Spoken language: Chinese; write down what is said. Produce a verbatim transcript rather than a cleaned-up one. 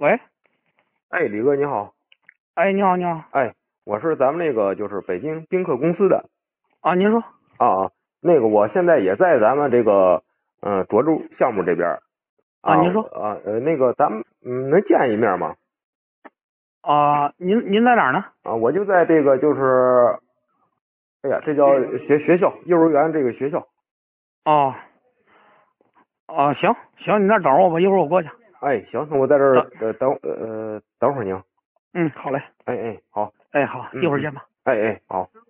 喂， 哎，李哥你好。 哎，你好，你好。 哎，我是咱们那个就是北京宾客公司的。 啊，您说。 啊啊，那个我现在也在咱们这个嗯涿州项目这边。 啊， 啊您说。 啊呃那个咱们嗯能见一面吗？ 啊，您您在哪儿呢？ 啊，我就在这个就是哎呀，这叫学学校幼儿园这个学校。 哦。哦，行行，你那等会儿我吧，一会儿我过去。 哎，行，那我在这儿等。 呃等呃等会儿您。 嗯，好嘞。 哎哎，好。 哎，好，一嗯嗯。 会儿见吧。 哎哎，好。